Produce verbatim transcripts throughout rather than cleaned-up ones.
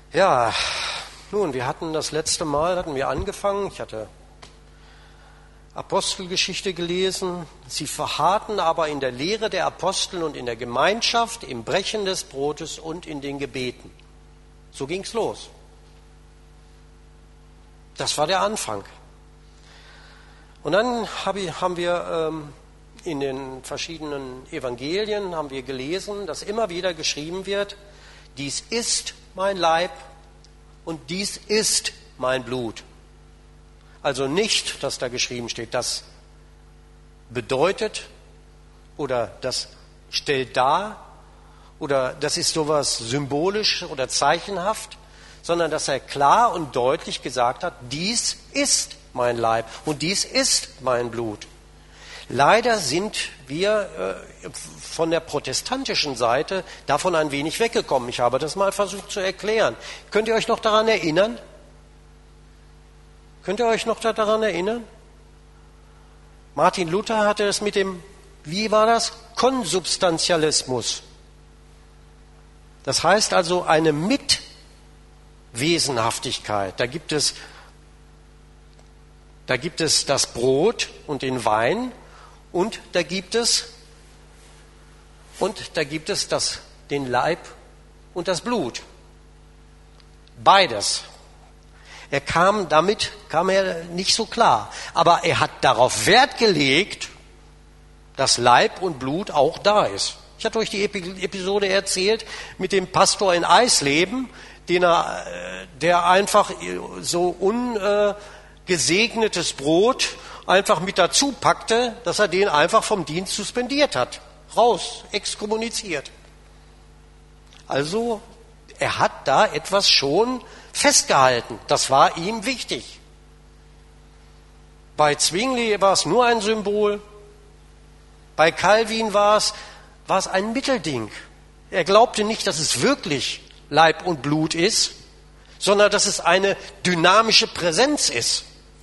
Ja, nun, wir hatten das letzte Mal, hatten wir angefangen, ich hatte Apostelgeschichte gelesen. Sie verharrten aber in der Lehre der Apostel und in der Gemeinschaft, im Brechen des Brotes und in den Gebeten. So ging's los. Das war der Anfang. Und dann haben wir ähm, in den verschiedenen Evangelien haben wir gelesen, dass immer wieder geschrieben wird, dies ist mein Leib und dies ist mein Blut. Also nicht, dass da geschrieben steht, das bedeutet oder das stellt dar oder das ist sowas symbolisch oder zeichenhaft, sondern dass er klar und deutlich gesagt hat, dies ist mein Leib und dies ist mein Blut. Leider sind wir äh, von der protestantischen Seite davon ein wenig weggekommen. Ich habe das mal versucht zu erklären. Könnt ihr euch noch daran erinnern? Könnt ihr euch noch daran erinnern? Martin Luther hatte es mit dem, wie war das? Konsubstantialismus. Das heißt also eine Mitwesenhaftigkeit. Da gibt es, da gibt es das Brot und den Wein und da gibt es, und da gibt es das, den Leib und das Blut. Beides. Er kam damit, kam er nicht so klar. Aber er hat darauf Wert gelegt, dass Leib und Blut auch da ist. Ich hatte euch die Episode erzählt mit dem Pastor in Eisleben, den er, der einfach so ungesegnetes Brot einfach mit dazu packte, dass er den einfach vom Dienst suspendiert hat. Raus, exkommuniziert. Also, er hat da etwas schon festgehalten. Das war ihm wichtig. Bei Zwingli war es nur ein Symbol. Bei Calvin war es, war es ein Mittelding. Er glaubte nicht, dass es wirklich Leib und Blut ist, sondern dass es eine dynamische Präsenz ist.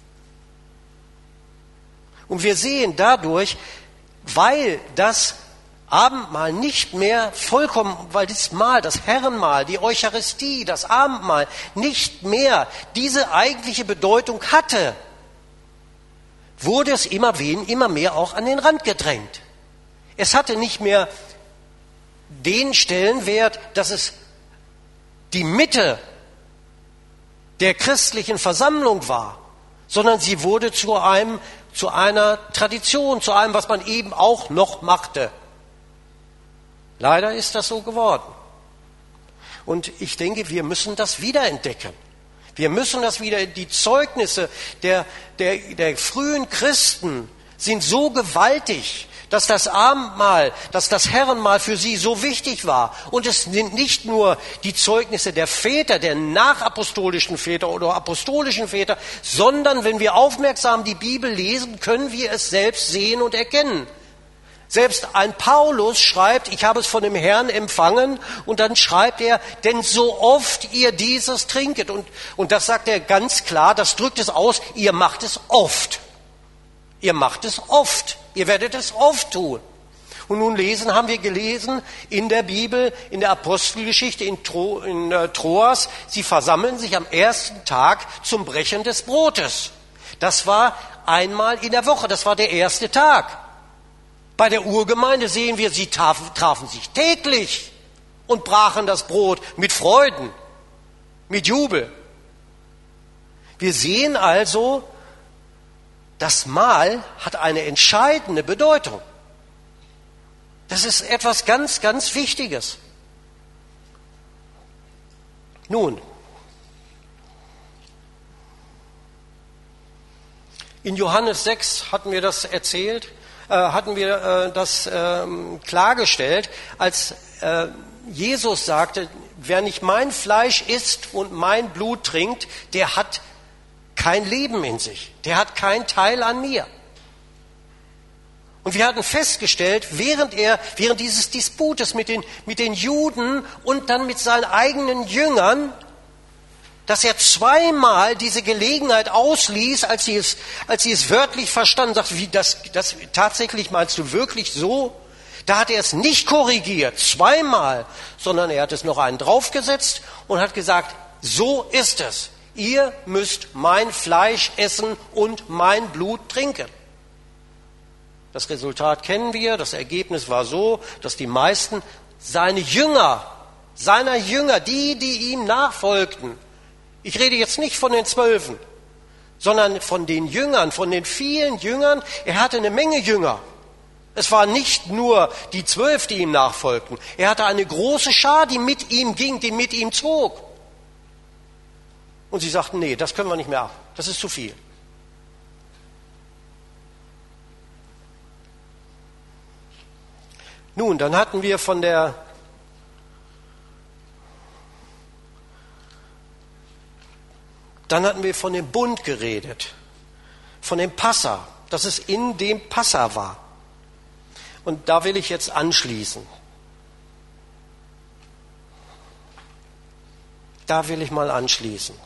Und wir sehen dadurch, weil das Abendmahl nicht mehr vollkommen, weil das Mahl, das Herrenmahl, die Eucharistie, das Abendmahl nicht mehr diese eigentliche Bedeutung hatte, wurde es immer, wen, immer mehr auch an den Rand gedrängt. Es hatte nicht mehr den Stellenwert, dass es die Mitte der christlichen Versammlung war, sondern sie wurde zu einem, zu einer Tradition, zu einem, was man eben auch noch machte. Leider ist das so geworden. Und ich denke, wir müssen das wiederentdecken. Wir müssen das wieder, die Zeugnisse der, der, der frühen Christen sind so gewaltig, dass das Abendmahl, dass das Herrenmahl für sie so wichtig war. Und es sind nicht nur die Zeugnisse der Väter, der nachapostolischen Väter oder apostolischen Väter, sondern wenn wir aufmerksam die Bibel lesen, können wir es selbst sehen und erkennen. Selbst ein Paulus schreibt, ich habe es von dem Herrn empfangen, und dann schreibt er, denn so oft ihr dieses trinket, und, und das sagt er ganz klar, das drückt es aus, ihr macht es oft. Ihr macht es oft. Ihr werdet es oft tun. Und nun lesen, haben wir gelesen in der Bibel, in der Apostelgeschichte in, Tro, in äh, Troas, sie versammeln sich am ersten Tag zum Brechen des Brotes. Das war einmal in der Woche, das war der erste Tag. Bei der Urgemeinde sehen wir, sie trafen, trafen sich täglich und brachen das Brot mit Freuden, mit Jubel. Wir sehen also, das Mahl hat eine entscheidende Bedeutung. Das ist etwas ganz, ganz Wichtiges. Nun, in Johannes sechs hatten wir das erzählt, äh, hatten wir äh, das äh, klargestellt, als äh, Jesus sagte, wer nicht mein Fleisch isst und mein Blut trinkt, der hat kein Leben in sich, der hat keinen Teil an mir. Und wir hatten festgestellt, während er, während dieses Disputes mit den, mit den Juden und dann mit seinen eigenen Jüngern, dass er zweimal diese Gelegenheit ausließ, als sie es, als sie es wörtlich verstanden, sagt, wie das, das tatsächlich meinst du wirklich so? Da hat er es nicht korrigiert, zweimal, sondern er hat es noch einen draufgesetzt und hat gesagt, so ist es. Ihr müsst mein Fleisch essen und mein Blut trinken. Das Resultat kennen wir. Das Ergebnis war so, dass die meisten seine Jünger, seiner Jünger, die, die ihm nachfolgten, ich rede jetzt nicht von den Zwölfen, sondern von den Jüngern, von den vielen Jüngern. Er hatte eine Menge Jünger. Es waren nicht nur die Zwölf, die ihm nachfolgten. Er hatte eine große Schar, die mit ihm ging, die mit ihm zog. Und sie sagten, nee, das können wir nicht mehr ab. Das ist zu viel. Nun, dann hatten wir von der Dann hatten wir von dem Bund geredet, von dem Passa, dass es in dem Passa war. Und da will ich jetzt anschließen. Da will ich mal anschließen.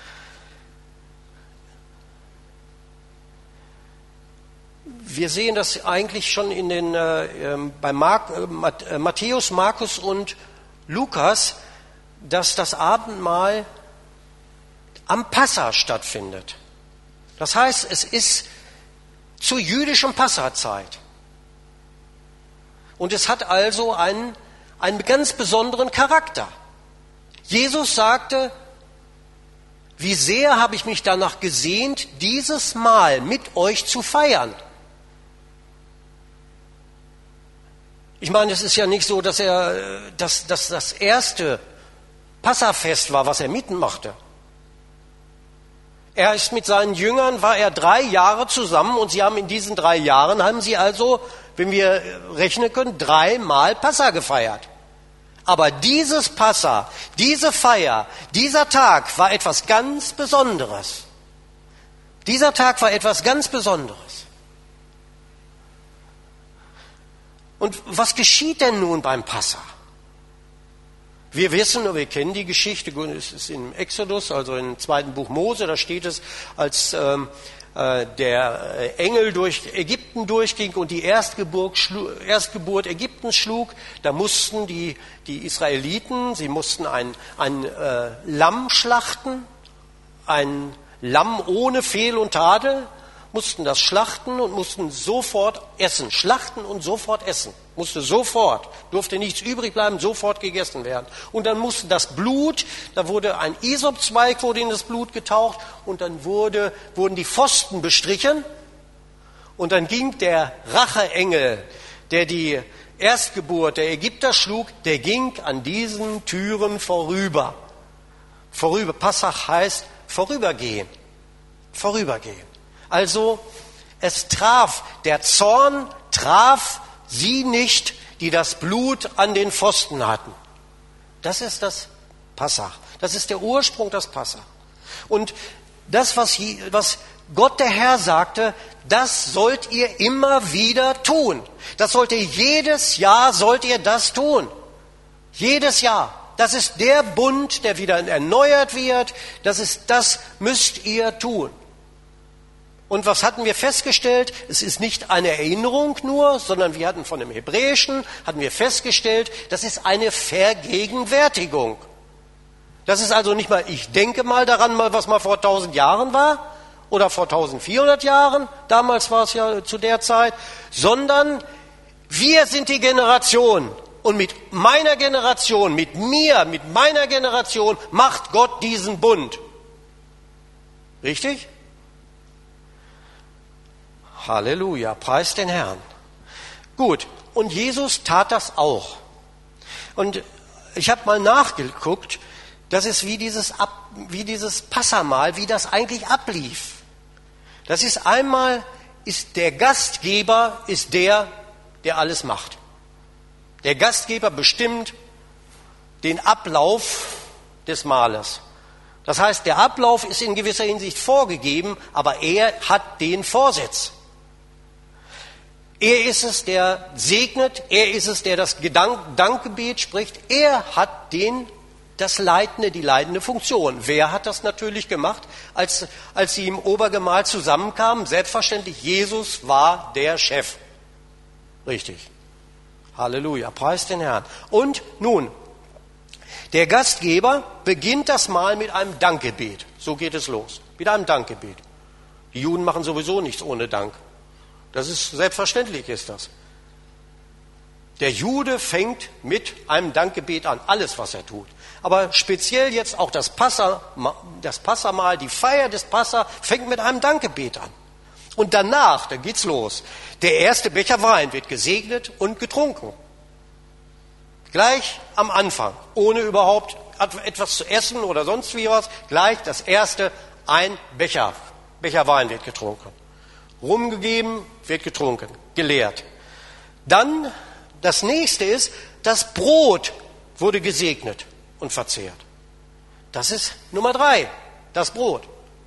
Wir sehen das eigentlich schon in den, äh, bei Mark, äh, Matthäus, Markus und Lukas, dass das Abendmahl am Passa stattfindet. Das heißt, es ist zur jüdischen Passazeit. Und es hat also einen, einen ganz besonderen Charakter. Jesus sagte, wie sehr habe ich mich danach gesehnt, dieses Mahl mit euch zu feiern. Ich meine, es ist ja nicht so, dass er, dass, dass das erste Passafest war, was er mitmachte. Er ist mit seinen Jüngern, war er drei Jahre zusammen und sie haben in diesen drei Jahren, haben sie also, wenn wir rechnen können, dreimal Passa gefeiert. Aber dieses Passa, diese Feier, dieser Tag war etwas ganz Besonderes. Dieser Tag war etwas ganz Besonderes. Und was geschieht denn nun beim Passa? Wir wissen, wir kennen die Geschichte, es ist im Exodus, also im zweiten Buch Mose, da steht es, als ähm, äh, der Engel durch Ägypten durchging und die Erstgeburt, schlu- Erstgeburt Ägyptens schlug, da mussten die, die Israeliten, sie mussten ein, ein äh, Lamm schlachten, ein Lamm ohne Fehl und Tadel, mussten das schlachten und mussten sofort essen. Schlachten und sofort essen. Musste sofort, durfte nichts übrig bleiben, sofort gegessen werden. Und dann musste das Blut, da wurde ein Isopzweig wurde in das Blut getaucht und dann wurde, wurden die Pfosten bestrichen und dann ging der Racheengel, der die Erstgeburt der Ägypter schlug, der ging an diesen Türen vorüber. Vorüber, Passach heißt vorübergehen. Vorübergehen. Also es traf, der Zorn traf sie nicht, die das Blut an den Pfosten hatten. Das ist das Passach. Das ist der Ursprung des Passach. Und das, was, was Gott der Herr sagte, das sollt ihr immer wieder tun. Das sollt ihr jedes Jahr, sollt ihr das tun. Jedes Jahr. Das ist der Bund, der wieder erneuert wird. Das ist, das müsst ihr tun. Und was hatten wir festgestellt? Es ist nicht eine Erinnerung nur, sondern wir hatten von dem Hebräischen, hatten wir festgestellt, das ist eine Vergegenwärtigung. Das ist also nicht mal, ich denke mal daran, was mal vor tausend Jahren war oder vor eintausendvierhundert Jahren, damals war es ja zu der Zeit, sondern wir sind die Generation und mit meiner Generation, mit mir, mit meiner Generation macht Gott diesen Bund. Richtig? Halleluja, preis den Herrn. Gut, und Jesus tat das auch. Und ich habe mal nachgeguckt, das ist wie dieses, Ab, wie dieses Passamahl, wie das eigentlich ablief. Das ist einmal, ist der Gastgeber ist der, der alles macht. Der Gastgeber bestimmt den Ablauf des Mahles. Das heißt, der Ablauf ist in gewisser Hinsicht vorgegeben, aber er hat den Vorsitz. Er ist es, der segnet, er ist es, der das Gedank- Dankgebet spricht, er hat den, das leitende, die leitende Funktion. Wer hat das natürlich gemacht, als, als sie im Obergemahl zusammenkamen? Selbstverständlich, Jesus war der Chef. Richtig. Halleluja, preis den Herrn. Und nun, Der Gastgeber beginnt das Mahl mit einem Dankgebet. So geht es los, mit einem Dankgebet. Die Juden machen sowieso nichts ohne Dank. Das ist selbstverständlich, ist das. Der Jude fängt mit einem Dankgebet an, alles, was er tut. Aber speziell jetzt auch das Passa, das Passamahl, die Feier des Passa, fängt mit einem Dankgebet an. Und danach, dann geht's los. Der erste Becher Wein wird gesegnet und getrunken. Gleich am Anfang, ohne überhaupt etwas zu essen oder sonst wie was, gleich das erste, ein Becher, Becher Wein wird getrunken. Rumgegeben, wird getrunken, geleert. Dann, das nächste ist, das Brot wurde gesegnet und verzehrt. Das ist Nummer drei, das Brot.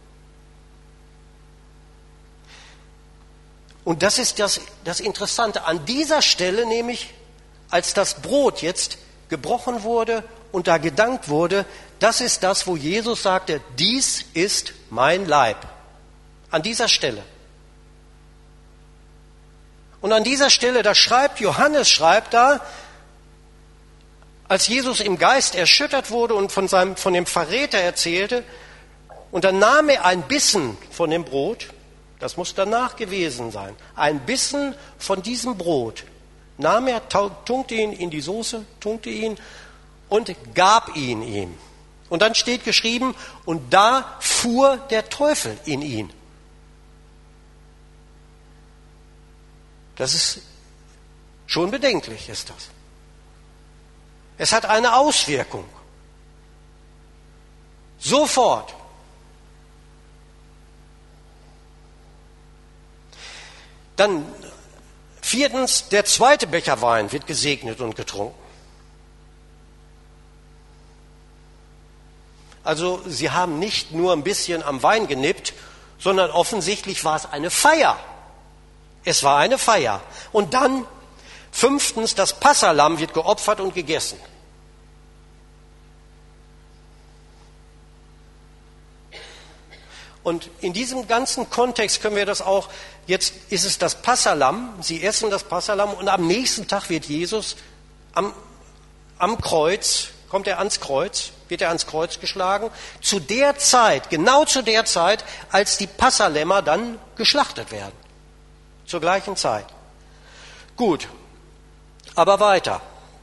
Und das ist das, das Interessante. An dieser Stelle nämlich, als das Brot jetzt gebrochen wurde und da gedankt wurde, das ist das, wo Jesus sagte, dies ist mein Leib. An dieser Stelle. Und an dieser Stelle, da schreibt, Johannes schreibt da, als Jesus im Geist erschüttert wurde und von, seinem, von dem Verräter erzählte, und dann nahm er ein Bissen von dem Brot, das muss danach gewesen sein, ein Bissen von diesem Brot, nahm er, tunkte ihn in die Soße, tunkte ihn und gab ihn ihm. Und dann steht geschrieben, und da fuhr der Teufel in ihn. Das ist schon bedenklich, ist das. Es hat eine Auswirkung. Sofort. Dann viertens, der zweite Becher Wein wird gesegnet und getrunken. Also sie haben nicht nur ein bisschen am Wein genippt, sondern offensichtlich war es eine Feier. Es war eine Feier. Und dann, fünftens, das Passalamm wird geopfert und gegessen. Und in diesem ganzen Kontext können wir das auch, jetzt ist es das Passalamm, sie essen das Passalamm und am nächsten Tag wird Jesus am, am Kreuz, kommt er ans Kreuz, wird er ans Kreuz geschlagen, zu der Zeit, genau zu der Zeit, als die Passalämmer dann geschlachtet werden. Zur gleichen Zeit. Gut, aber weiter.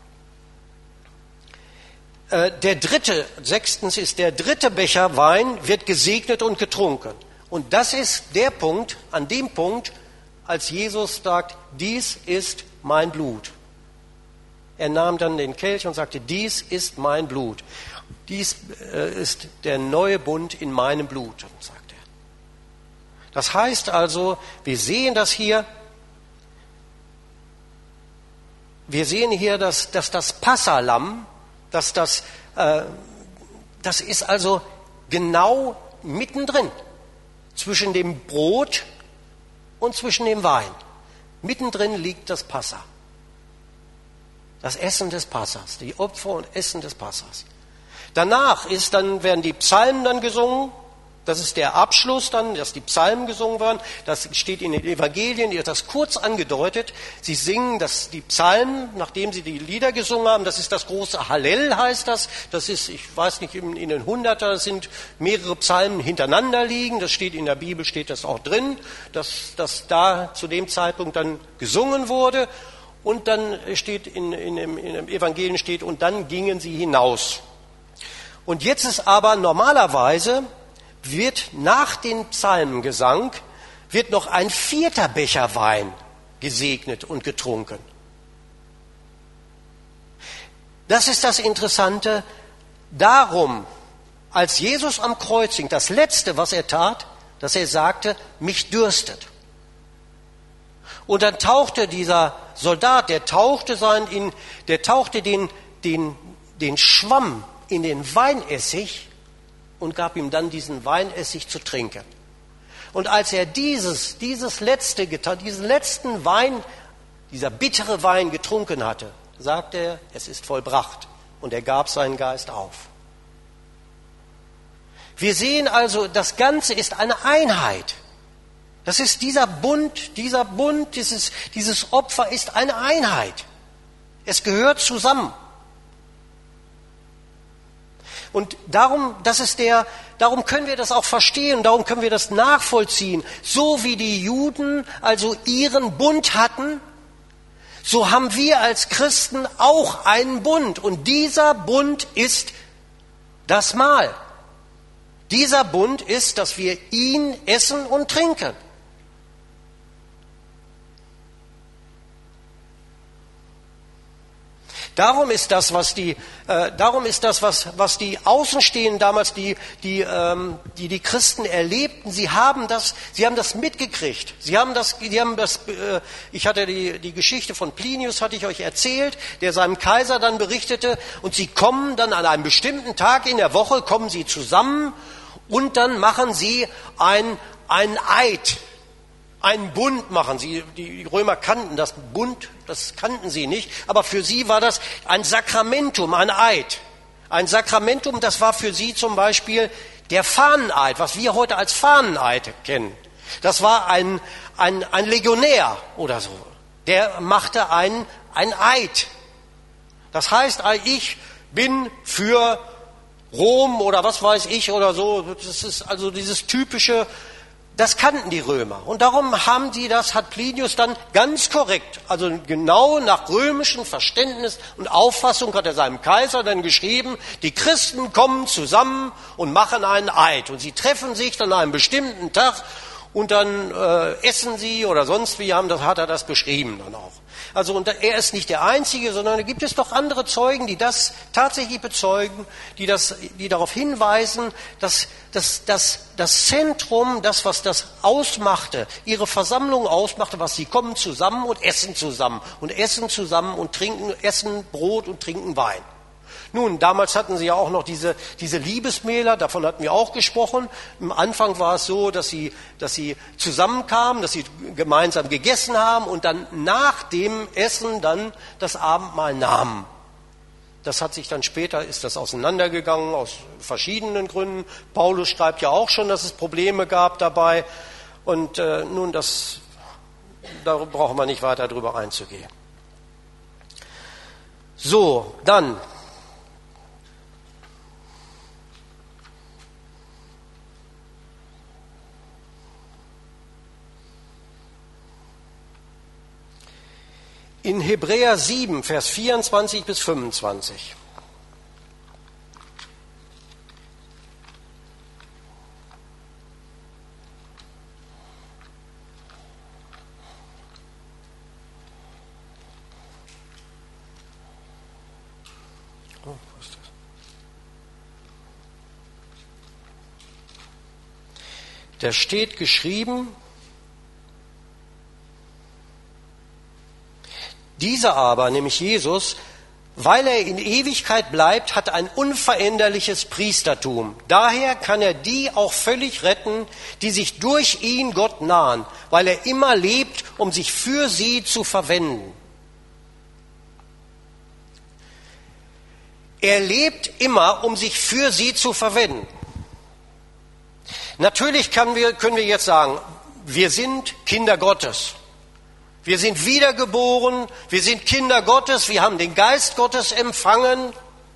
Der dritte, sechstens ist der dritte Becher Wein, wird gesegnet und getrunken. Und das ist der Punkt, an dem Punkt, als Jesus sagt, dies ist mein Blut. Er nahm dann den Kelch und sagte, dies ist mein Blut. Dies ist der neue Bund in meinem Blut, sagt er. Das heißt also, wir sehen das hier, wir sehen hier, dass, dass das Passalamm, dass das, äh, das ist also genau mittendrin, zwischen dem Brot und zwischen dem Wein. Mittendrin liegt das Passa. Das Essen des Passas, die Opfer und Essen des Passas. Danach ist dann, werden die Psalmen dann gesungen. Das ist der Abschluss dann, dass die Psalmen gesungen werden. Das steht in den Evangelien, ihr habt das kurz angedeutet. Sie singen das, die Psalmen, nachdem sie die Lieder gesungen haben. Das ist das große Hallel, heißt das. Das ist, ich weiß nicht, in, in den Hunderter sind mehrere Psalmen hintereinander liegen. Das steht in der Bibel, steht das auch drin, dass, dass da zu dem Zeitpunkt dann gesungen wurde. Und dann steht in, in, in, in dem Evangelien steht, und dann gingen sie hinaus. Und jetzt ist aber normalerweise, wird nach dem Psalmengesang, wird noch ein vierter Becher Wein gesegnet und getrunken. Das ist das Interessante. Darum, als Jesus am Kreuz hing, das Letzte, was er tat, dass er sagte, mich dürstet. Und dann tauchte dieser Soldat, der tauchte, sein in, der tauchte den, den, den Schwamm in den Weinessig und gab ihm dann diesen Weinessig zu trinken. Und als er dieses, dieses letzte, diesen letzten Wein, dieser bittere Wein getrunken hatte, sagte er, es ist vollbracht. Und er gab seinen Geist auf. Wir sehen also, das Ganze ist eine Einheit. Das ist dieser Bund, dieser Bund, dieses, dieses Opfer ist eine Einheit. Es gehört zusammen. Und darum, das ist der, darum können wir das auch verstehen, darum können wir das nachvollziehen. So wie die Juden also ihren Bund hatten, so haben wir als Christen auch einen Bund. Und dieser Bund ist das Mahl. Dieser Bund ist, dass wir ihn essen und trinken. Darum ist das, was die, äh, darum ist das, was, was die Außenstehenden damals, die, die, ähm, die, die Christen erlebten, sie haben das, sie haben das mitgekriegt. Sie haben das, sie haben das, äh, ich hatte die, die Geschichte von Plinius, hatte ich euch erzählt, der seinem Kaiser dann berichtete, und sie kommen dann an einem bestimmten Tag in der Woche, kommen sie zusammen und dann machen sie ein, ein Eid. Einen Bund machen sie. Die Römer kannten das Bund, das kannten sie nicht. Aber für sie war das ein Sakramentum, ein Eid. Ein Sakramentum, das war für sie zum Beispiel der Fahneneid, was wir heute als Fahneneid kennen. Das war ein, ein, ein Legionär oder so. Der machte ein, ein Eid. Das heißt, ich bin für Rom oder was weiß ich oder so. Das ist also dieses typische. Das kannten die Römer. Und darum haben die das, hat Plinius dann ganz korrekt, also genau nach römischem Verständnis und Auffassung hat er seinem Kaiser dann geschrieben, die Christen kommen zusammen und machen einen Eid. Und sie treffen sich dann an einem bestimmten Tag und dann äh, essen sie oder sonst wie, haben das, hat er das beschrieben dann auch. Also und er ist nicht der Einzige, sondern da gibt es doch andere Zeugen, die das tatsächlich bezeugen, die, das, die darauf hinweisen, dass, dass, dass das Zentrum, das, was das ausmachte, ihre Versammlung ausmachte, was sie kommen zusammen und essen zusammen und essen zusammen und trinken, essen Brot und trinken Wein. Nun, damals hatten sie ja auch noch diese, diese Liebesmähler, davon hatten wir auch gesprochen. Am Anfang war es so, dass sie, dass sie zusammenkamen, dass sie gemeinsam gegessen haben und dann nach dem Essen dann das Abendmahl nahmen. Das hat sich dann später, ist das auseinandergegangen aus verschiedenen Gründen. Paulus schreibt ja auch schon, dass es Probleme gab dabei. Und äh, nun, das, da brauchen wir nicht weiter drüber einzugehen. So, dann... In Hebräer sieben, Vers vierundzwanzig bis fünfundzwanzig. Oh, was ist das? Da steht geschrieben, dieser aber, nämlich Jesus, weil er in Ewigkeit bleibt, hat ein unveränderliches Priestertum. Daher kann er die auch völlig retten, die sich durch ihn Gott nahen, weil er immer lebt, um sich für sie zu verwenden. Er lebt immer, um sich für sie zu verwenden. Natürlich können wir, können wir jetzt sagen, wir sind Kinder Gottes. Wir sind wiedergeboren, wir sind Kinder Gottes, wir haben den Geist Gottes empfangen.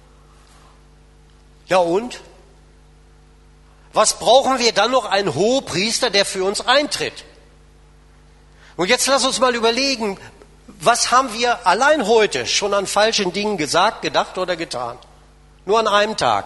Ja und? Was brauchen wir dann noch? Einen Hohepriester, der für uns eintritt? Und jetzt lass uns mal überlegen, was haben wir allein heute schon an falschen Dingen gesagt, gedacht oder getan? Nur an einem Tag.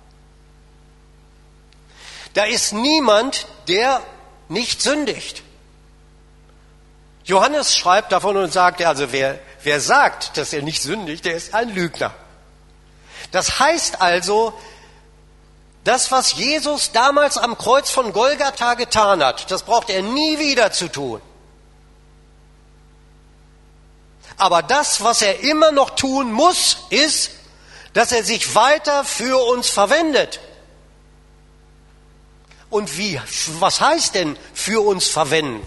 Da ist niemand, der nicht sündigt. Johannes schreibt davon und sagt, also wer, wer sagt, dass er nicht sündigt, der ist ein Lügner. Das heißt also, das, was Jesus damals am Kreuz von Golgatha getan hat, das braucht er nie wieder zu tun. Aber das, was er immer noch tun muss, ist, dass er sich weiter für uns verwendet. Und wie, was heißt denn für uns verwenden?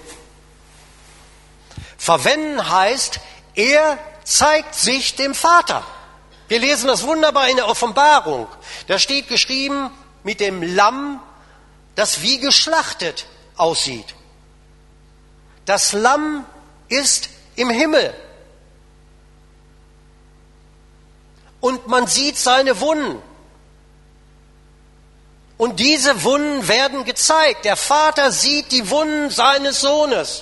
Verwenden heißt, er zeigt sich dem Vater. Wir lesen das wunderbar in der Offenbarung. Da steht geschrieben, mit dem Lamm, das wie geschlachtet aussieht. Das Lamm ist im Himmel. Und man sieht seine Wunden. Und diese Wunden werden gezeigt. Der Vater sieht die Wunden seines Sohnes.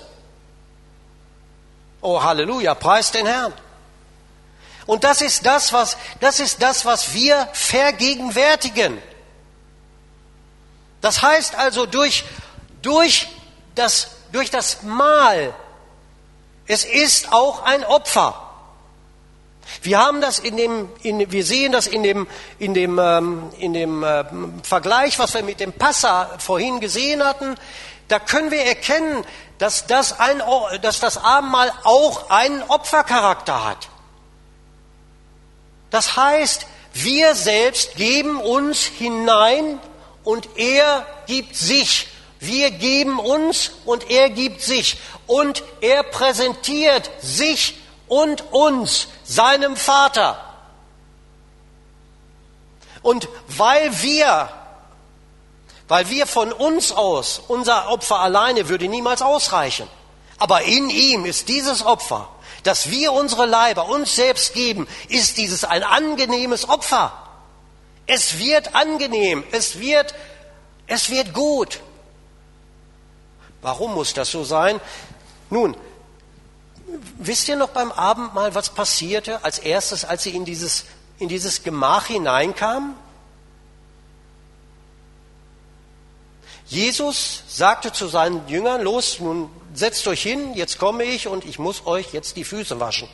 Oh, Halleluja, preis den Herrn. Und das ist das, was, das ist das, was wir vergegenwärtigen. Das heißt also, durch, durch, das, durch das Mahl, es ist auch ein Opfer. Wir haben das in dem, in, wir sehen das in dem, in dem, ähm, in dem ähm, Vergleich, was wir mit dem Passa vorhin gesehen hatten. Da können wir erkennen, dass das, ein, dass das Abendmahl auch einen Opfercharakter hat. Das heißt, wir selbst geben uns hinein und er gibt sich. Wir geben uns und er gibt sich. Und er präsentiert sich und uns seinem Vater. Und weil wir, weil wir von uns aus, unser Opfer alleine würde niemals ausreichen. Aber in ihm ist dieses Opfer, dass wir unsere Leiber uns selbst geben, ist dieses ein angenehmes Opfer. Es wird angenehm, es wird, es wird gut. Warum muss das so sein? Nun, wisst ihr noch beim Abendmahl, was passierte als erstes, als sie in dieses, in dieses Gemach hineinkamen? Jesus sagte zu seinen Jüngern, los, nun setzt euch hin, jetzt komme ich und ich muss euch jetzt die Füße waschen.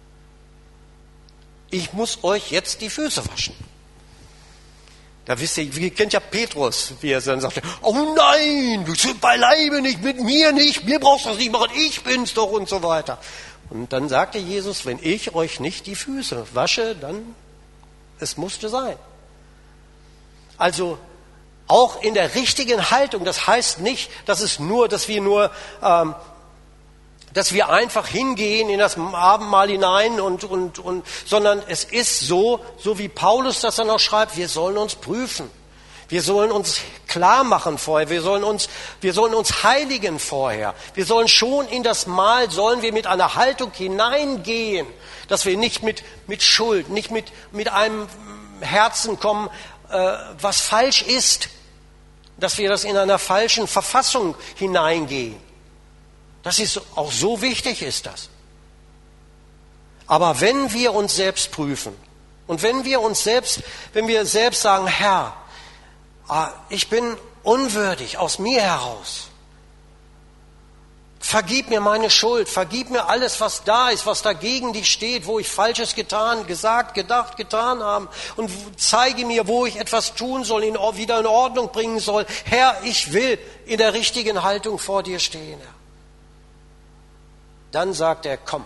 Ich muss euch jetzt die Füße waschen. Da wisst ihr, ihr kennt ja Petrus, wie er dann sagte, oh nein, du bist beileibe nicht, mit mir nicht, mir brauchst du das nicht machen, ich bin's doch und so weiter. Und dann sagte Jesus, wenn ich euch nicht die Füße wasche, dann, es musste sein. Also, auch in der richtigen Haltung, das heißt nicht, dass es nur, dass wir nur, ähm, dass wir einfach hingehen in das Abendmahl hinein und, und, und, sondern es ist so, so wie Paulus das dann auch schreibt, wir sollen uns prüfen. Wir sollen uns klar machen vorher. Wir sollen uns, wir sollen uns heiligen vorher. Wir sollen schon in das Mahl, sollen wir mit einer Haltung hineingehen, dass wir nicht mit, mit Schuld, nicht mit, mit einem Herzen kommen, äh, was falsch ist, dass wir das in einer falschen Verfassung hineingehen. Das ist auch so wichtig, ist das. Aber wenn wir uns selbst prüfen und wenn wir uns selbst, wenn wir selbst sagen, Herr, ich bin unwürdig aus mir heraus. Vergib mir meine Schuld, vergib mir alles, was da ist, was dagegen dich steht, wo ich Falsches getan, gesagt, gedacht, getan habe und zeige mir, wo ich etwas tun soll, in, wieder in Ordnung bringen soll. Herr, ich will in der richtigen Haltung vor dir stehen. Herr. Dann sagt er, komm.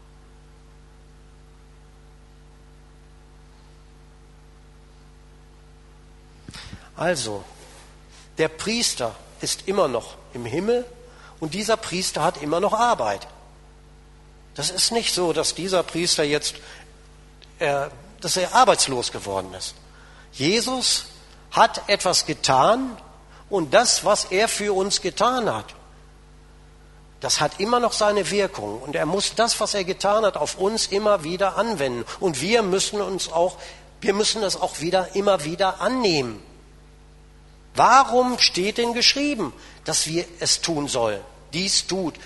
Also, der Priester ist immer noch im Himmel und dieser Priester hat immer noch Arbeit. Das ist nicht so, dass dieser Priester jetzt, äh, dass er arbeitslos geworden ist. Jesus hat etwas getan und das, was er für uns getan hat, das hat immer noch seine Wirkung und er muss das, was er getan hat, auf uns immer wieder anwenden. Und wir müssen uns auch, wir müssen das auch wieder, immer wieder annehmen. Warum steht denn geschrieben, dass wir es tun sollen? Dies tut.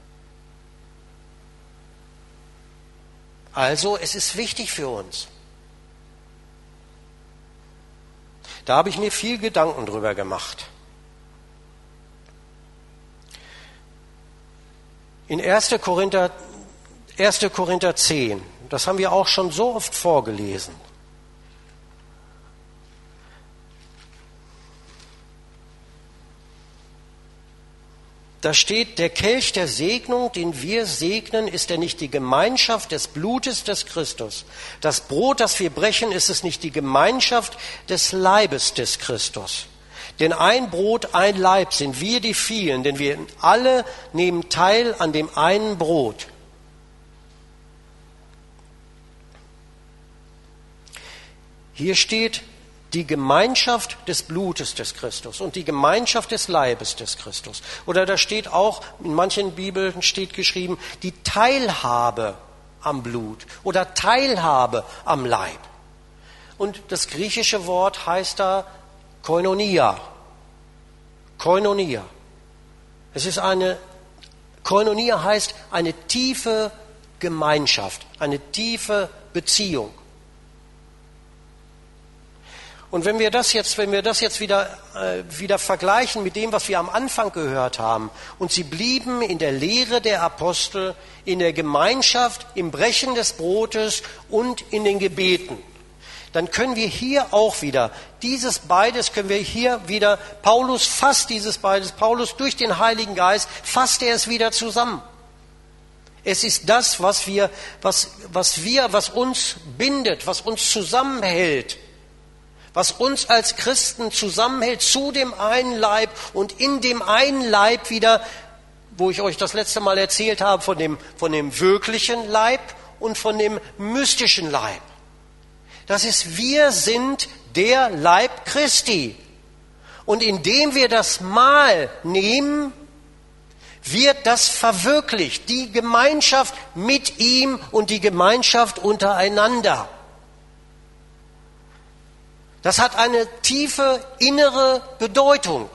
Also, es ist wichtig für uns. Da habe ich mir viel Gedanken drüber gemacht. In erster Korinther, erster Korinther zehn, das haben wir auch schon so oft vorgelesen. Da steht, der Kelch der Segnung, den wir segnen, ist er nicht die Gemeinschaft des Blutes des Christus. Das Brot, das wir brechen, ist es nicht die Gemeinschaft des Leibes des Christus. Denn ein Brot, ein Leib sind wir die vielen, denn wir alle nehmen teil an dem einen Brot. Hier steht die Gemeinschaft des Blutes des Christus und die Gemeinschaft des Leibes des Christus. Oder da steht auch, in manchen Bibeln steht geschrieben, die Teilhabe am Blut oder Teilhabe am Leib. Und das griechische Wort heißt da Koinonia. Koinonia. Es ist eine, Koinonia heißt eine tiefe Gemeinschaft, eine tiefe Beziehung. Und wenn wir das jetzt, wenn wir das jetzt wieder, äh, wieder vergleichen mit dem, was wir am Anfang gehört haben, und sie blieben in der Lehre der Apostel, in der Gemeinschaft, im Brechen des Brotes und in den Gebeten, dann können wir hier auch wieder, dieses beides können wir hier wieder, Paulus fasst dieses beides, Paulus durch den Heiligen Geist fasst er es wieder zusammen. Es ist das, was wir, was, was wir, was uns bindet, was uns zusammenhält, was uns als Christen zusammenhält zu dem einen Leib und in dem einen Leib wieder, wo ich euch das letzte Mal erzählt habe, von dem, von dem wirklichen Leib und von dem mystischen Leib. Das ist, wir sind der Leib Christi. Und indem wir das Mahl nehmen, wird das verwirklicht, die Gemeinschaft mit ihm und die Gemeinschaft untereinander. Das hat eine tiefe innere Bedeutung.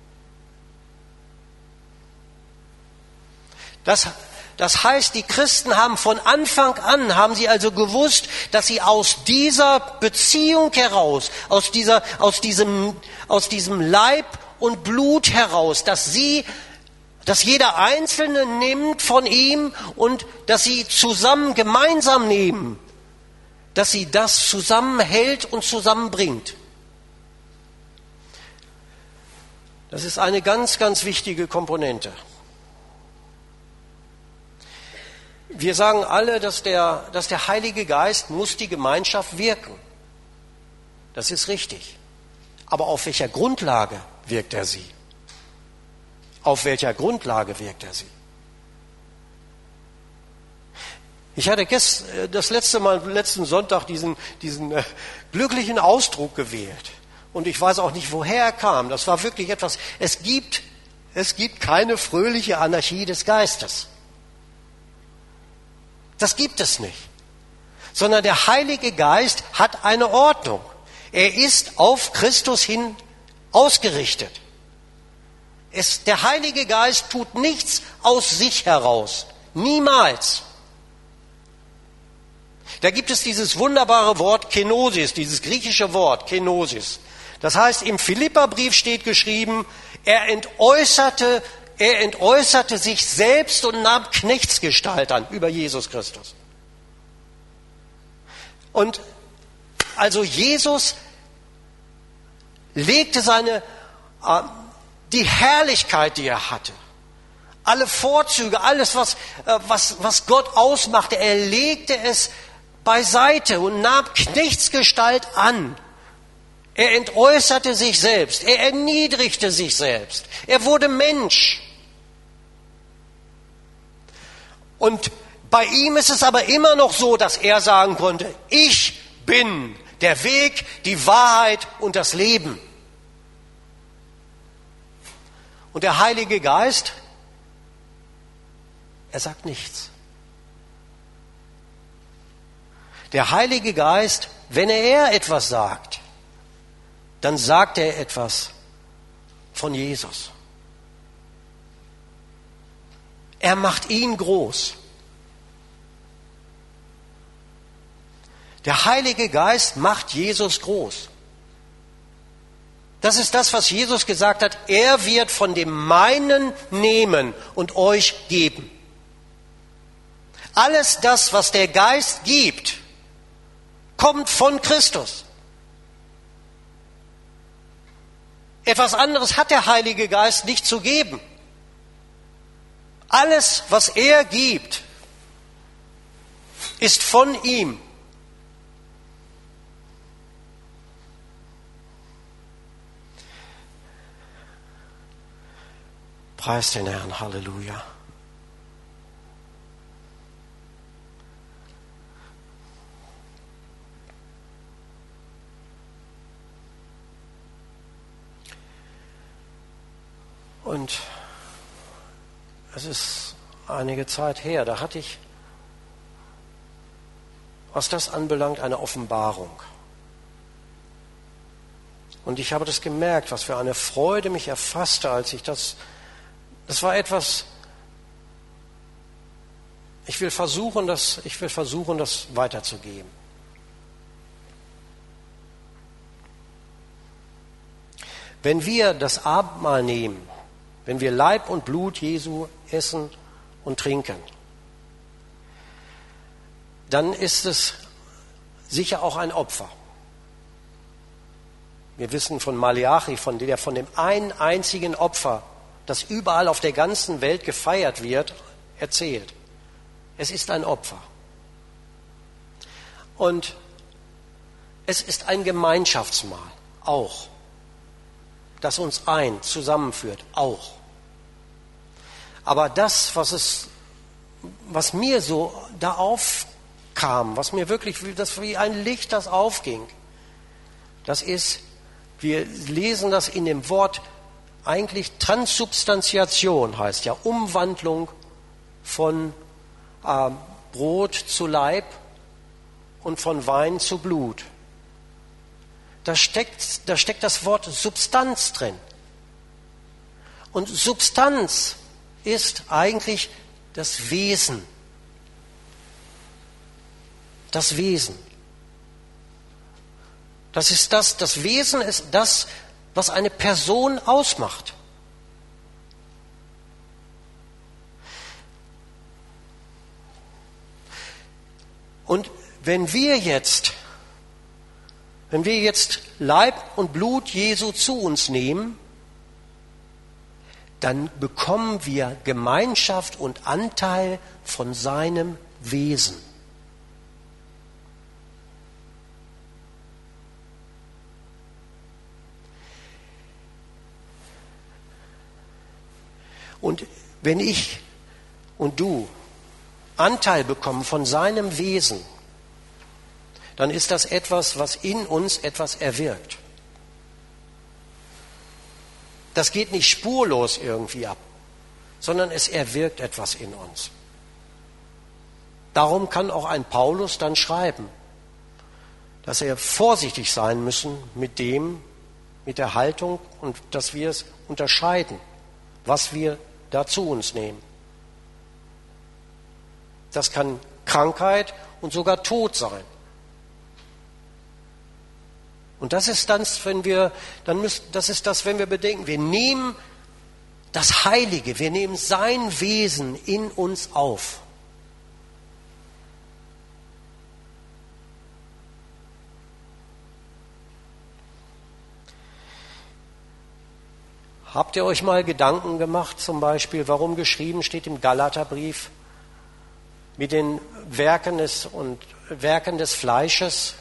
Das, das heißt, die Christen haben von Anfang an, haben sie also gewusst, dass sie aus dieser Beziehung heraus, aus, dieser, aus, diesem, aus diesem Leib und Blut heraus, dass sie, dass jeder Einzelne nimmt von ihm und dass sie zusammen, gemeinsam nehmen, dass sie das zusammenhält und zusammenbringt. Das ist eine ganz, ganz wichtige Komponente. Wir sagen alle, dass der, dass der Heilige Geist muss die Gemeinschaft wirken. Das ist richtig. Aber auf welcher Grundlage wirkt er sie? Auf welcher Grundlage wirkt er sie? Ich hatte gest, das letzte Mal, letzten Sonntag diesen, diesen äh, glücklichen Ausdruck gewählt. Und ich weiß auch nicht, woher er kam. Das war wirklich etwas, es gibt, es gibt keine fröhliche Anarchie des Geistes. Das gibt es nicht. Sondern der Heilige Geist hat eine Ordnung. Er ist auf Christus hin ausgerichtet. Es, der Heilige Geist tut nichts aus sich heraus. Niemals. Da gibt es dieses wunderbare Wort Kenosis, dieses griechische Wort Kenosis. Das heißt, im Philipperbrief steht geschrieben, er entäußerte, er entäußerte sich selbst und nahm Knechtsgestalt an über Jesus Christus. Und also Jesus legte seine, äh, die Herrlichkeit, die er hatte, alle Vorzüge, alles, was, äh, was, was Gott ausmachte, er legte es beiseite und nahm Knechtsgestalt an. Er entäußerte sich selbst, er erniedrigte sich selbst, er wurde Mensch. Und bei ihm ist es aber immer noch so, dass er sagen konnte, ich bin der Weg, die Wahrheit und das Leben. Und der Heilige Geist, er sagt nichts. Der Heilige Geist, wenn er etwas sagt, dann sagt er etwas von Jesus. Er macht ihn groß. Der Heilige Geist macht Jesus groß. Das ist das, was Jesus gesagt hat. Er wird von dem Meinen nehmen und euch geben. Alles das, was der Geist gibt, kommt von Christus. Etwas anderes hat der Heilige Geist nicht zu geben. Alles, was er gibt, ist von ihm. Preis den Herrn, Halleluja. Und es ist einige Zeit her, da hatte ich, was das anbelangt, eine Offenbarung. Und ich habe das gemerkt, was für eine Freude mich erfasste, als ich das, das war etwas, ich will versuchen, das, ich will versuchen, das weiterzugeben. Wenn wir das Abendmahl nehmen, wenn wir Leib und Blut Jesu essen und trinken, dann ist es sicher auch ein Opfer. Wir wissen von Maleachi, von der von dem einen einzigen Opfer, das überall auf der ganzen Welt gefeiert wird, erzählt. Es ist ein Opfer. Und es ist ein Gemeinschaftsmahl, auch, das uns ein, zusammenführt, auch. Aber das, was es, was mir so da aufkam, was mir wirklich, das wie ein Licht, das aufging, das ist, wir lesen das in dem Wort eigentlich Transsubstantiation, heißt ja Umwandlung von äh, Brot zu Leib und von Wein zu Blut. Da steckt, da steckt das Wort Substanz drin. Und Substanz ist eigentlich das Wesen. Das Wesen. Das ist das, das Wesen ist das, was eine Person ausmacht. Und wenn wir jetzt, wenn wir jetzt Leib und Blut Jesu zu uns nehmen, dann bekommen wir Gemeinschaft und Anteil von seinem Wesen. Und wenn ich und du Anteil bekommen von seinem Wesen, dann ist das etwas, was in uns etwas erwirkt. Das geht nicht spurlos irgendwie ab, sondern es erwirkt etwas in uns. Darum kann auch ein Paulus dann schreiben, dass wir vorsichtig sein müssen mit dem, mit der Haltung und dass wir es unterscheiden, was wir da zu uns nehmen. Das kann Krankheit und sogar Tod sein. Und das ist das, wenn wir, dann müssen, das ist das, wenn wir bedenken, wir nehmen das Heilige, wir nehmen sein Wesen in uns auf. Habt ihr euch mal Gedanken gemacht, zum Beispiel, warum geschrieben steht im Galaterbrief mit den Werken des, und Werken des Fleisches?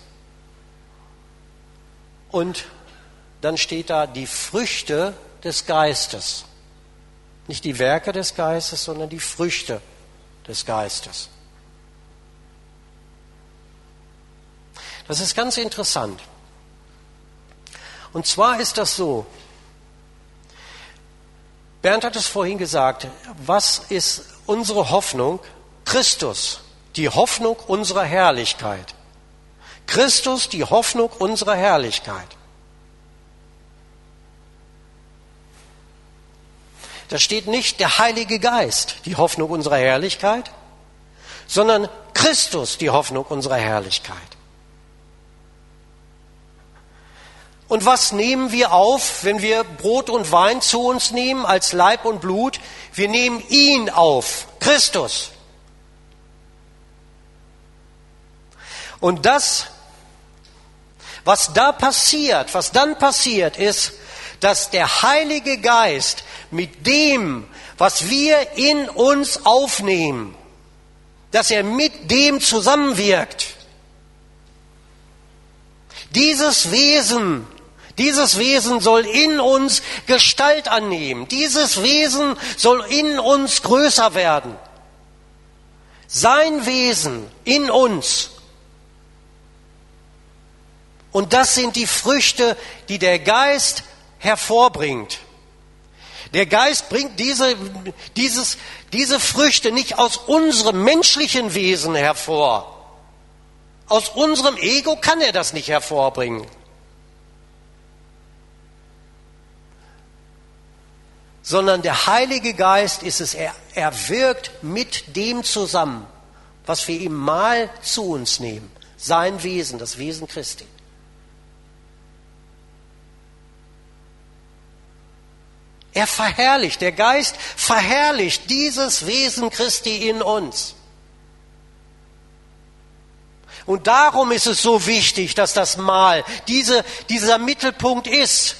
Und dann steht da die Früchte des Geistes. Nicht die Werke des Geistes, sondern die Früchte des Geistes. Das ist ganz interessant. Und zwar ist das so, Bernd hat es vorhin gesagt, was ist unsere Hoffnung? Christus, die Hoffnung unserer Herrlichkeit. Christus, die Hoffnung unserer Herrlichkeit. Da steht nicht der Heilige Geist, die Hoffnung unserer Herrlichkeit, sondern Christus, die Hoffnung unserer Herrlichkeit. Und was nehmen wir auf, wenn wir Brot und Wein zu uns nehmen als Leib und Blut? Wir nehmen ihn auf, Christus. Und das, was da passiert, was dann passiert, ist, dass der Heilige Geist mit dem, was wir in uns aufnehmen, dass er mit dem zusammenwirkt. Dieses Wesen, dieses Wesen soll in uns Gestalt annehmen. Dieses Wesen soll in uns größer werden. Sein Wesen in uns. Und das sind die Früchte, die der Geist hervorbringt. Der Geist bringt diese, dieses, diese Früchte nicht aus unserem menschlichen Wesen hervor. Aus unserem Ego kann er das nicht hervorbringen. sondern der Heilige Geist ist es, er, er wirkt mit dem zusammen, was wir ihm mal zu uns nehmen. Sein Wesen, das Wesen Christi. Er verherrlicht, der Geist verherrlicht dieses Wesen Christi in uns. Und darum ist es so wichtig, dass das Mahl diese, dieser Mittelpunkt ist.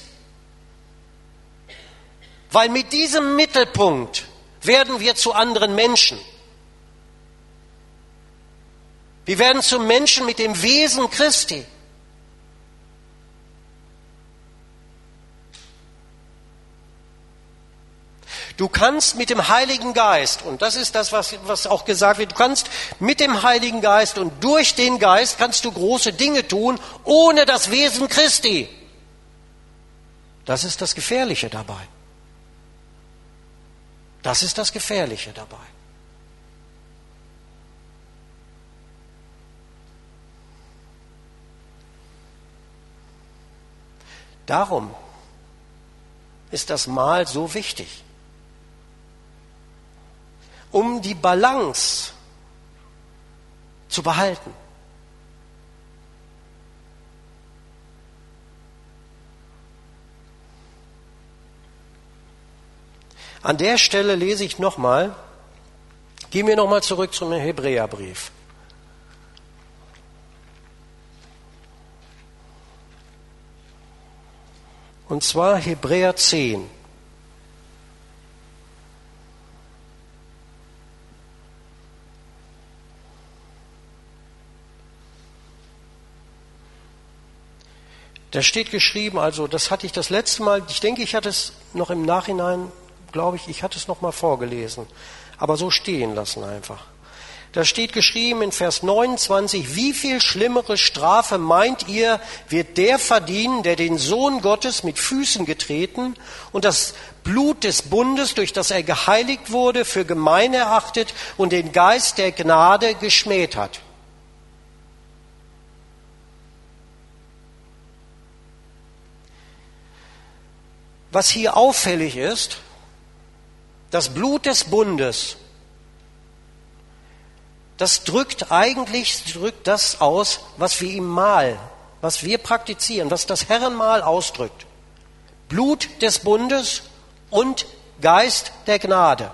Weil mit diesem Mittelpunkt werden wir zu anderen Menschen. Wir werden zu Menschen mit dem Wesen Christi. Du kannst mit dem Heiligen Geist, und das ist das, was, was auch gesagt wird, du kannst mit dem Heiligen Geist und durch den Geist kannst du große Dinge tun, ohne das Wesen Christi. Das ist das Gefährliche dabei. Das ist das Gefährliche dabei. Darum ist das Mahl so wichtig. Um die Balance zu behalten. An der Stelle lese ich nochmal, gehen wir nochmal zurück zum Hebräerbrief. Und zwar Hebräer zehn. Da steht geschrieben, also das hatte ich das letzte Mal, ich denke, ich hatte es noch im Nachhinein, glaube ich, ich hatte es noch mal vorgelesen, aber so stehen lassen einfach. Da steht geschrieben in Vers neunundzwanzig, wie viel schlimmere Strafe meint ihr, wird der verdienen, der den Sohn Gottes mit Füßen getreten und das Blut des Bundes, durch das er geheiligt wurde, für gemein erachtet und den Geist der Gnade geschmäht hat? Was hier auffällig ist, das Blut des Bundes, das drückt eigentlich drückt das aus, was wir im Mahl, was wir praktizieren, was das Herrenmahl ausdrückt. Blut des Bundes und Geist der Gnade.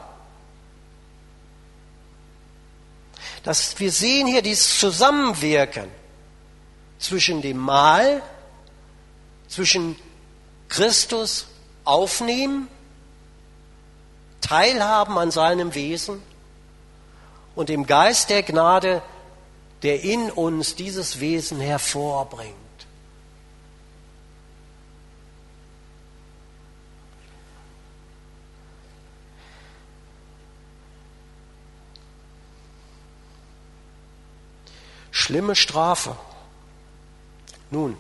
Das, wir sehen hier dieses Zusammenwirken zwischen dem Mahl, zwischen Christus aufnehmen, teilhaben an seinem Wesen und dem Geist der Gnade, der in uns dieses Wesen hervorbringt. Schlimme Strafe. Nun,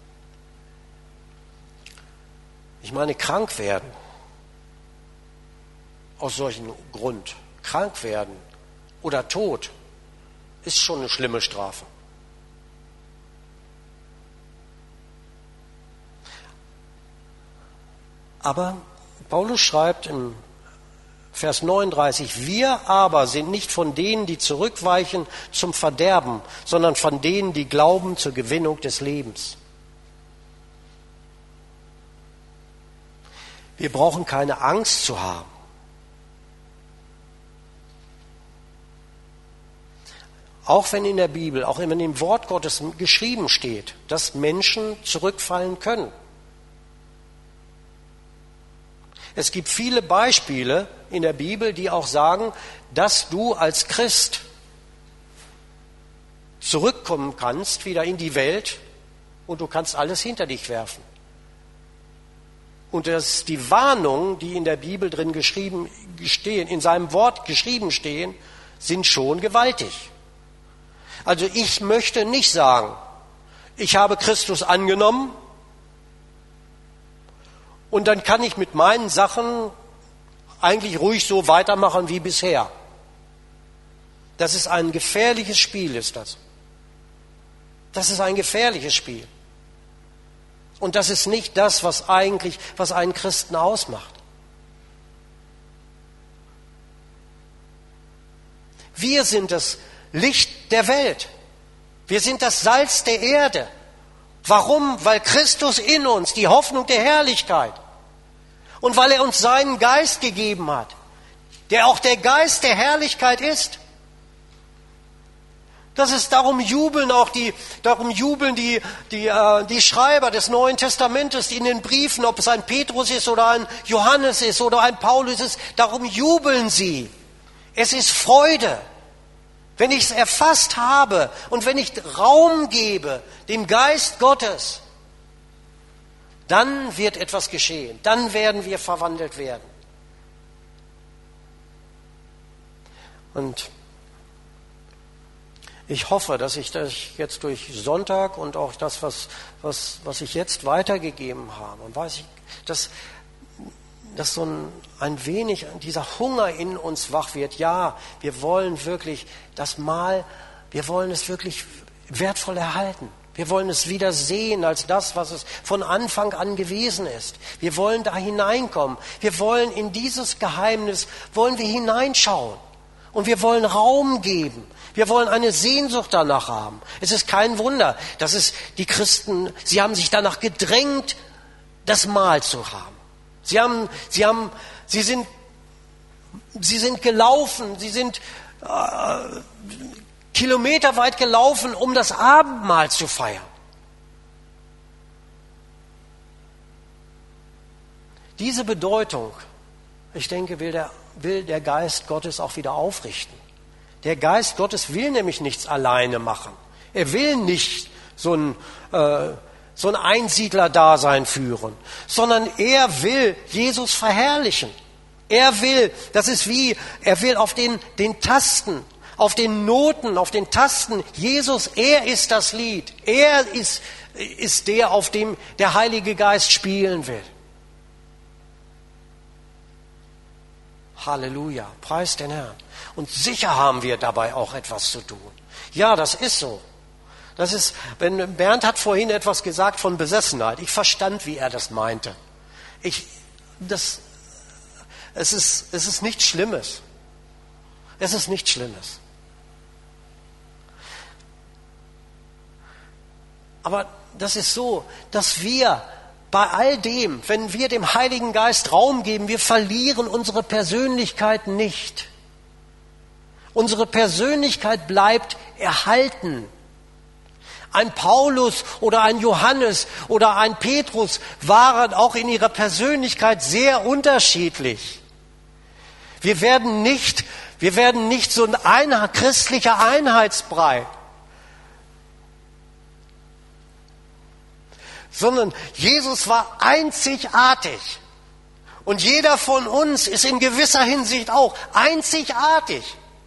ich meine, krank werden, aus solchem Grund, krank werden oder Tod, ist schon eine schlimme Strafe. Aber Paulus schreibt im Vers neununddreißig, wir aber sind nicht von denen, die zurückweichen zum Verderben, sondern von denen, die glauben zur Gewinnung des Lebens. Wir brauchen keine Angst zu haben. Auch wenn in der Bibel, auch wenn im Wort Gottes geschrieben steht, dass Menschen zurückfallen können. Es gibt viele Beispiele in der Bibel, die auch sagen, dass du als Christ zurückkommen kannst, wieder in die Welt, und du kannst alles hinter dich werfen. Und dass die Warnungen, die in der Bibel drin geschrieben stehen, in seinem Wort geschrieben stehen, sind schon gewaltig. Also ich möchte nicht sagen, ich habe Christus angenommen und dann kann ich mit meinen Sachen eigentlich ruhig so weitermachen wie bisher. Das ist ein gefährliches Spiel, ist das. Das ist ein gefährliches Spiel. Und das ist nicht das, was eigentlich, was einen Christen ausmacht. Wir sind das Licht der Welt. Wir sind das Salz der Erde. Warum? Weil Christus in uns, die Hoffnung der Herrlichkeit. Und weil er uns seinen Geist gegeben hat, der auch der Geist der Herrlichkeit ist. Das ist, darum jubeln auch die, darum jubeln die, die, äh, die Schreiber des Neuen Testamentes in den Briefen, ob es ein Petrus ist oder ein Johannes ist oder ein Paulus ist, darum jubeln sie. Es ist Freude. Wenn ich es erfasst habe und wenn ich Raum gebe dem Geist Gottes, dann wird etwas geschehen. Dann werden wir verwandelt werden. Und ich hoffe, dass ich das jetzt durch Sonntag und auch das, was, was, was ich jetzt weitergegeben habe, und weiß ich, dass, dass so ein, ein wenig dieser Hunger in uns wach wird. Ja, wir wollen wirklich das Mal, wir wollen es wirklich wertvoll erhalten. Wir wollen es wieder sehen als das, was es von Anfang an gewesen ist. Wir wollen da hineinkommen. Wir wollen in dieses Geheimnis, wollen wir hineinschauen. Und wir wollen Raum geben. Wir wollen eine Sehnsucht danach haben. Es ist kein Wunder, dass es die Christen, sie haben sich danach gedrängt, das Mahl zu haben. Sie haben, sie haben, sie sind, sie sind gelaufen, sie sind äh, kilometerweit gelaufen, um das Abendmahl zu feiern. Diese Bedeutung, ich denke, will der, will der Geist Gottes auch wieder aufrichten. Der Geist Gottes will nämlich nichts alleine machen. Er will nicht so ein, äh, so ein Einsiedler-Dasein führen, sondern er will Jesus verherrlichen. Er will, das ist wie, er will auf den, den Tasten, auf den Noten, auf den Tasten, Jesus, er ist das Lied. Er ist, ist der, auf dem der Heilige Geist spielen will. Halleluja, preis den Herrn. Und sicher haben wir dabei auch etwas zu tun. Ja, das ist so. Das ist, wenn Bernd hat vorhin etwas gesagt von Besessenheit. Ich verstand, wie er das meinte. Ich, das, es ist, es ist nichts Schlimmes. Es ist nichts Schlimmes. Aber das ist so, dass wir bei all dem, wenn wir dem Heiligen Geist Raum geben, wir verlieren unsere Persönlichkeit nicht. Unsere Persönlichkeit bleibt erhalten. Ein Paulus oder ein Johannes oder ein Petrus waren auch in ihrer Persönlichkeit sehr unterschiedlich. Wir werden nicht, wir werden nicht so ein Einheit, christlicher Einheitsbrei, sondern Jesus war einzigartig. Und jeder von uns ist in gewisser Hinsicht auch einzigartig.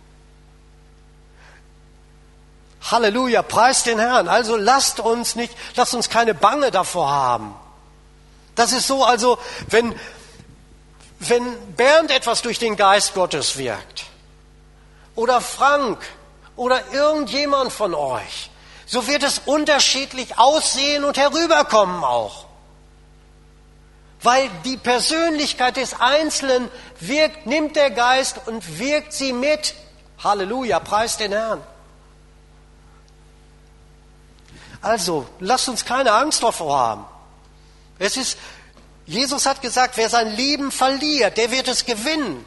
Halleluja, preist den Herrn. Also lasst uns nicht, lasst uns keine Bange davor haben. Das ist so, also wenn, wenn Bernd etwas durch den Geist Gottes wirkt, oder Frank, oder irgendjemand von euch, so wird es unterschiedlich aussehen und herüberkommen auch. Weil die Persönlichkeit des Einzelnen wirkt, nimmt der Geist und wirkt sie mit. Halleluja, preist den Herrn. Also, lasst uns keine Angst davor haben. Es ist, Jesus hat gesagt, wer sein Leben verliert, der wird es gewinnen.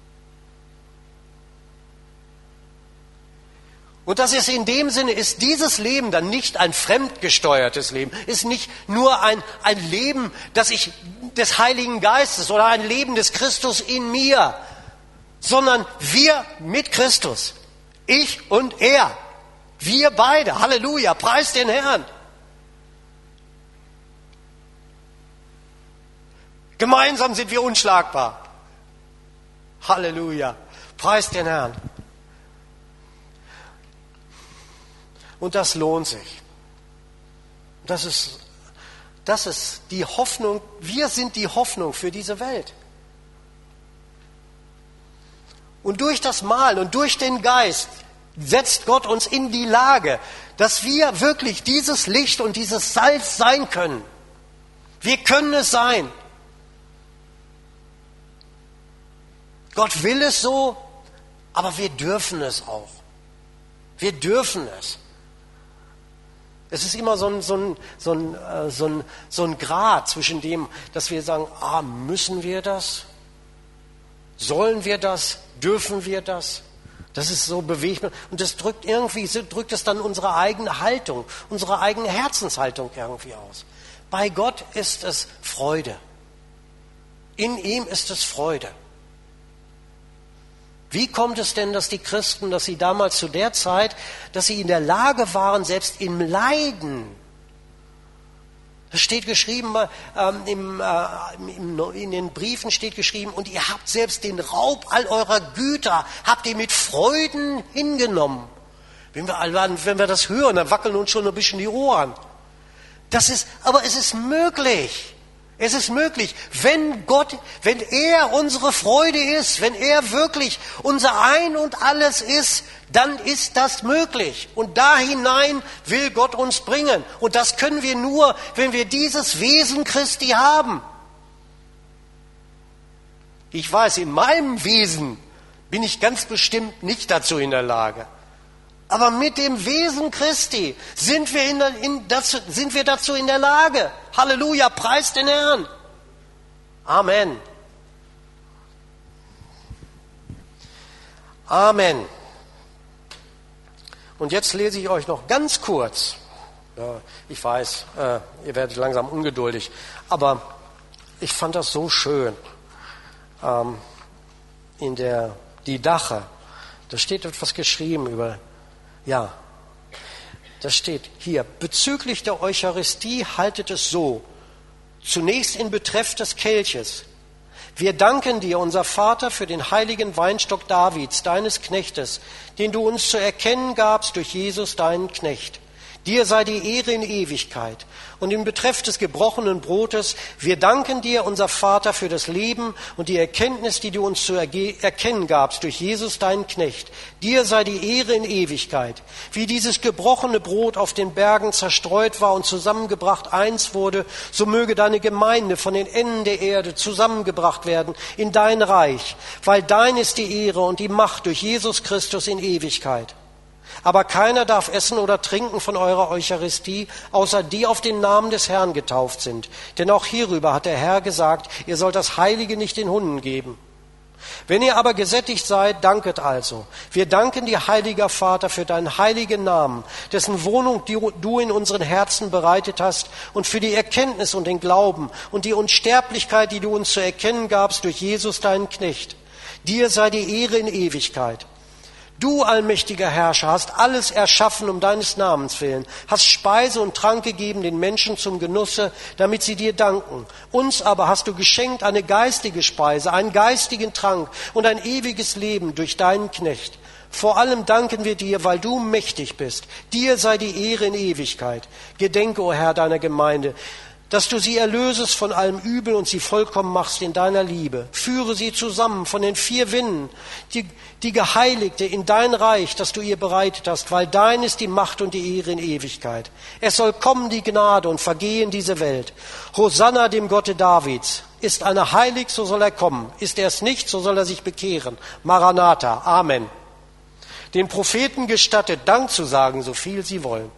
Und das ist in dem Sinne, ist dieses Leben dann nicht ein fremdgesteuertes Leben, ist nicht nur ein, ein Leben, das ich, des Heiligen Geistes oder ein Leben des Christus in mir, sondern wir mit Christus, ich und er. Wir beide, Halleluja, preis den Herrn. Gemeinsam sind wir unschlagbar. Halleluja, preis den Herrn. Und das lohnt sich. Das ist, das ist die Hoffnung, wir sind die Hoffnung für diese Welt. Und durch das Mahl und durch den Geist setzt Gott uns in die Lage, dass wir wirklich dieses Licht und dieses Salz sein können. Wir können es sein. Gott will es so, Aber wir dürfen es auch. Wir dürfen es. Es ist immer so ein, so ein, so ein, äh, so ein, so ein Grad zwischen dem, dass wir sagen, ah, müssen wir das? Sollen wir das? Dürfen wir das? Das ist so bewegt. Und das drückt irgendwie, drückt es dann unsere eigene Haltung, unsere eigene Herzenshaltung irgendwie aus. Bei Gott ist es Freude. In ihm ist es Freude. Wie kommt es denn, dass die Christen, dass sie damals zu der Zeit, dass sie in der Lage waren, selbst im Leiden, das steht geschrieben, ähm, im, äh, im, in den Briefen steht geschrieben, und ihr habt selbst den Raub all eurer Güter, habt ihr mit Freuden hingenommen. Wenn wir, wenn wir das hören, dann wackeln uns schon ein bisschen die Ohren. Das ist, aber es ist möglich. Es ist möglich, wenn Gott, wenn er unsere Freude ist, wenn er wirklich unser Ein und Alles ist, dann ist das möglich. Und da hinein will Gott uns bringen. Und das können wir nur, wenn wir dieses Wesen Christi haben. Ich weiß, in meinem Wesen bin ich ganz bestimmt nicht dazu in der Lage. Aber mit dem Wesen Christi sind wir, in der, in, dazu, sind wir dazu in der Lage. Halleluja, preist den Herrn. Amen. Amen. Und jetzt lese ich euch noch ganz kurz, ja, ich weiß, äh, ihr werdet langsam ungeduldig, aber ich fand das so schön. Ähm, in der Didache, da steht etwas geschrieben über, ja, das steht hier, bezüglich der Eucharistie haltet es so, zunächst in Betreff des Kelches. Wir danken dir, unser Vater, für den heiligen Weinstock Davids, deines Knechtes, den du uns zu erkennen gabst durch Jesus, deinen Knecht. Dir sei die Ehre in Ewigkeit. Und in Betreff des gebrochenen Brotes, wir danken dir, unser Vater, für das Leben und die Erkenntnis, die du uns zu erkennen gabst durch Jesus, deinen Knecht. Dir sei die Ehre in Ewigkeit. Wie dieses gebrochene Brot auf den Bergen zerstreut war und zusammengebracht eins wurde, so möge deine Gemeinde von den Enden der Erde zusammengebracht werden in dein Reich, weil dein ist die Ehre und die Macht durch Jesus Christus in Ewigkeit. Aber keiner darf essen oder trinken von eurer Eucharistie, außer die auf den Namen des Herrn getauft sind. Denn auch hierüber hat der Herr gesagt, ihr sollt das Heilige nicht den Hunden geben. Wenn ihr aber gesättigt seid, danket also. Wir danken dir, heiliger Vater, für deinen heiligen Namen, dessen Wohnung du in unseren Herzen bereitet hast, und für die Erkenntnis und den Glauben und die Unsterblichkeit, die du uns zu erkennen gabst durch Jesus, deinen Knecht. Dir sei die Ehre in Ewigkeit. Du, allmächtiger Herrscher, hast alles erschaffen um deines Namens willen, hast Speise und Trank gegeben den Menschen zum Genusse, damit sie dir danken. Uns aber hast du geschenkt eine geistige Speise, einen geistigen Trank und ein ewiges Leben durch deinen Knecht. Vor allem danken wir dir, weil du mächtig bist. Dir sei die Ehre in Ewigkeit. Gedenke, o Herr, deiner Gemeinde, dass du sie erlösest von allem Übel und sie vollkommen machst in deiner Liebe. Führe sie zusammen von den vier Winden, die, die Geheiligte in dein Reich, das du ihr bereitet hast, weil dein ist die Macht und die Ehre in Ewigkeit. Es soll kommen die Gnade und vergehen diese Welt. Hosanna dem Gotte Davids. Ist einer heilig, so soll er kommen. Ist er es nicht, so soll er sich bekehren. Maranatha. Amen. Den Propheten gestattet, Dank zu sagen, so viel sie wollen.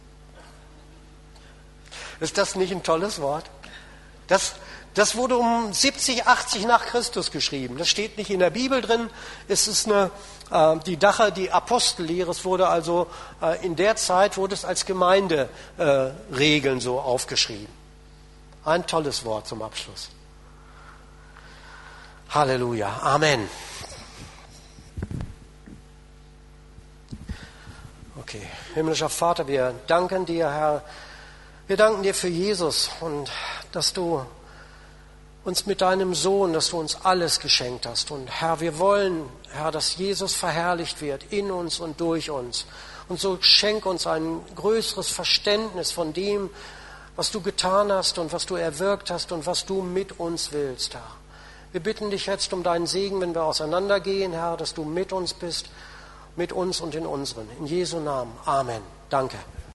Ist das nicht ein tolles Wort? Das, das wurde um siebzig, achtzig nach Christus geschrieben. Das steht nicht in der Bibel drin. Es ist eine, äh, die Dache, die Apostellehre. Es wurde also äh, in der Zeit wurde es als Gemeinderegeln äh, so aufgeschrieben. Ein tolles Wort zum Abschluss. Halleluja. Amen. Okay. Himmlischer Vater, wir danken dir, Herr. Wir danken dir für Jesus und dass du uns mit deinem Sohn, dass du uns alles geschenkt hast. Und Herr, wir wollen, Herr, dass Jesus verherrlicht wird in uns und durch uns. Und so schenk uns ein größeres Verständnis von dem, was du getan hast und was du erwirkt hast und was du mit uns willst, Herr. Wir bitten dich jetzt um deinen Segen, wenn wir auseinandergehen, Herr, dass du mit uns bist, mit uns und in unseren. In Jesu Namen. Amen. Danke.